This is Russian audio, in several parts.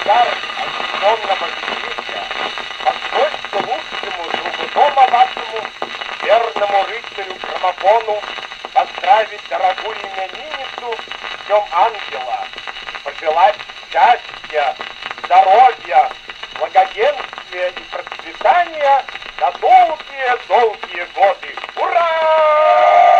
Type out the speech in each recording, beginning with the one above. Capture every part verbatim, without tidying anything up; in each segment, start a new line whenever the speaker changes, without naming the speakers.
дар освященного величия, позвольте лучшему другу дома вашему, верному рыцарю граммофону, поздравить дорогую именинницу с Днем Ангела и пожелать счастья, здоровья, благоденствия и процветания на долгие-долгие годы. Ура!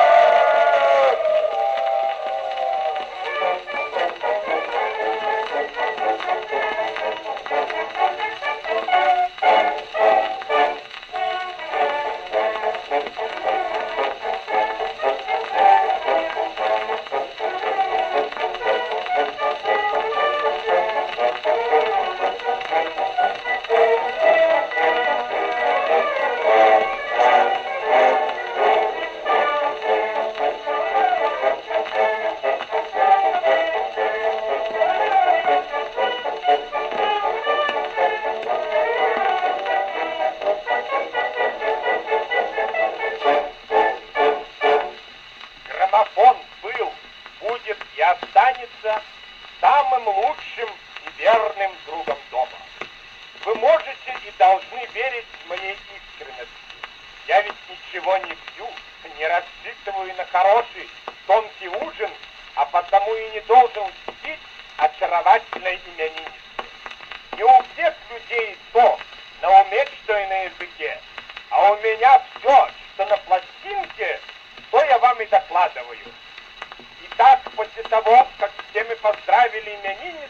Граммофон был, будет и останется самым лучшим и верным другом дома. Вы можете и должны верить моей искренности. Я ведь ничего не пью, не рассчитываю на хороший, тонкий ужин, а потому и не должен льстить очаровательной имениннице. Не у всех людей то на уме, что и на языке, а у меня все, что на пластинке, то я вам и докладываю. Итак, после того, как все мы поздравили именинницу,